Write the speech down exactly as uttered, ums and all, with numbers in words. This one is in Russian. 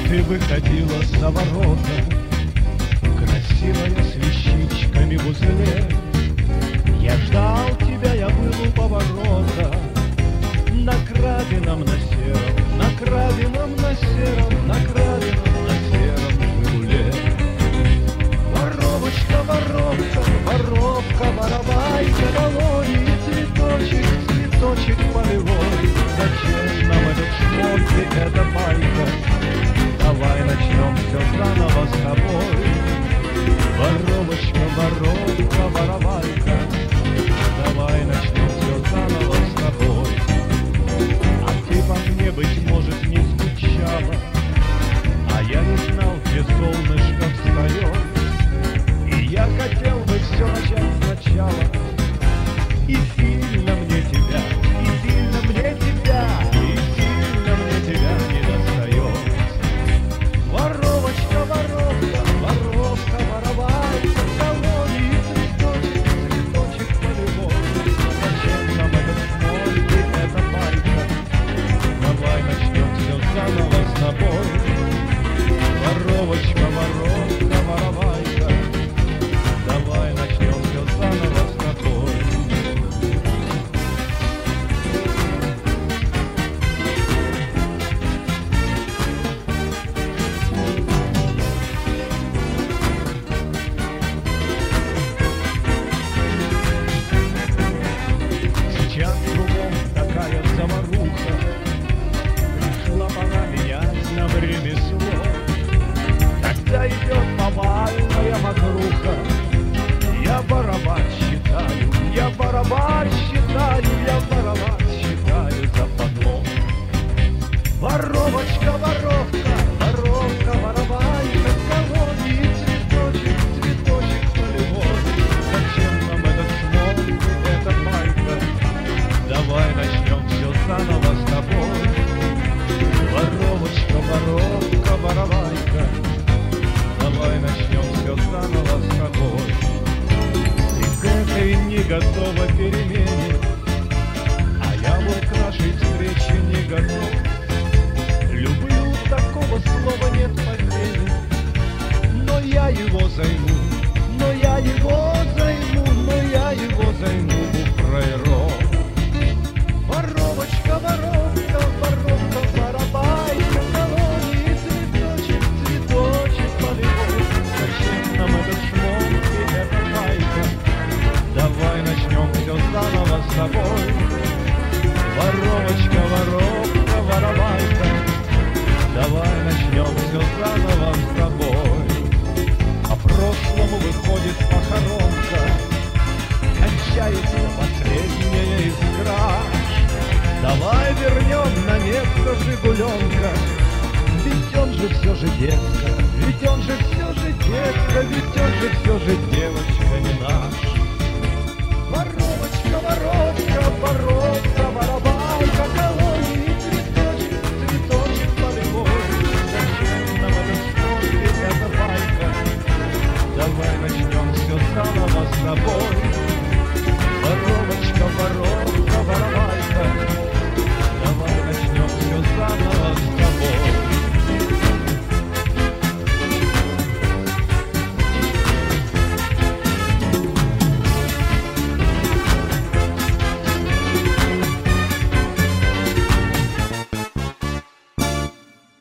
ты выходила за ворота, красивая с вещичками в узле. Я ждал тебя, я был у поворота, на краденом, на сером, на краденом, на сером, на краденом, на сером «Жигуле». Воровочка, воровка, воровка, воровайка, долой, цветочек, цветочек полевой. Зачем нам этот шмот и эта байка? Давай начнем все заново с тобой. Воровочка, воровка, воровайка, давай начнем все заново с тобой. А ты по мне, быть может, не скучала, а я не знал, где солнышко встает. И я хотел бы все начать сначала. И сильно мне тебя, и сильно мне тебя, и сильно мне тебя не достает. Воровочка, воровка, воровка, воровайка, колония и цветочек, цветочек полевой. Зачем нам этот смоль и эта байка? Давай начнем все заново с тобой. Воровочка, воровка, воровайка, давай начнем все заново с тобой. Сейчас кругом такая заваруха, пришла пора менять нам ремесло. Когда идет повальная мокруха, я барабан считаю, я барабан считаю, я барабан считаю за подлог. Воровочка, воровка, воровка, воровайка, колония, цветочек, цветочек полевой. Зачем нам этот смог и эта байка? Давай начнем все заново с тобой. Воровочка, воровка, воровайка, давай начнем все заново с тобой. Ты к этой не готова перемене, а я вот к нашей встрече не готов. Люблю, такого слова нет по времени, но я его займу, но я его займу, но я его займу у фраеров. Воровочка, воровка, воровка, воровайка, колония, цветочек, цветочек полевой. Зачем нам этот шмот и эта байка? Давай начнем все заново с тобой. Воровочка, воровка, воровайка, давай начнем все заново с тобой. По прошлому выходит похоронка, кончается последняя искра. Давай вернем на место Жигуленка, ведь он же все же детка, ведь он же все же детка, ведь он же все же девочка не наша.